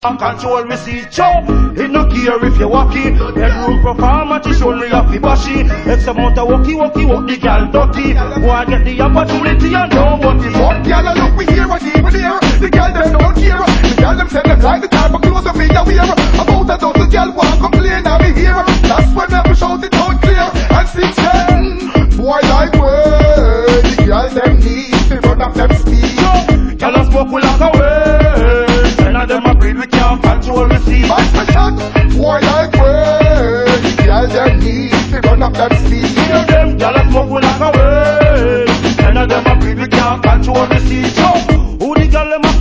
control receipt, chow. He no care if you walkie. Bedroom performer, she show me off the bashy. X amount of walkie, walk the girl dirty. Boy get the opportunity and don't want it. Fuck girl, look we here, what even here. The girl them don't care. The girl them say them like the type of clothes of me that wear.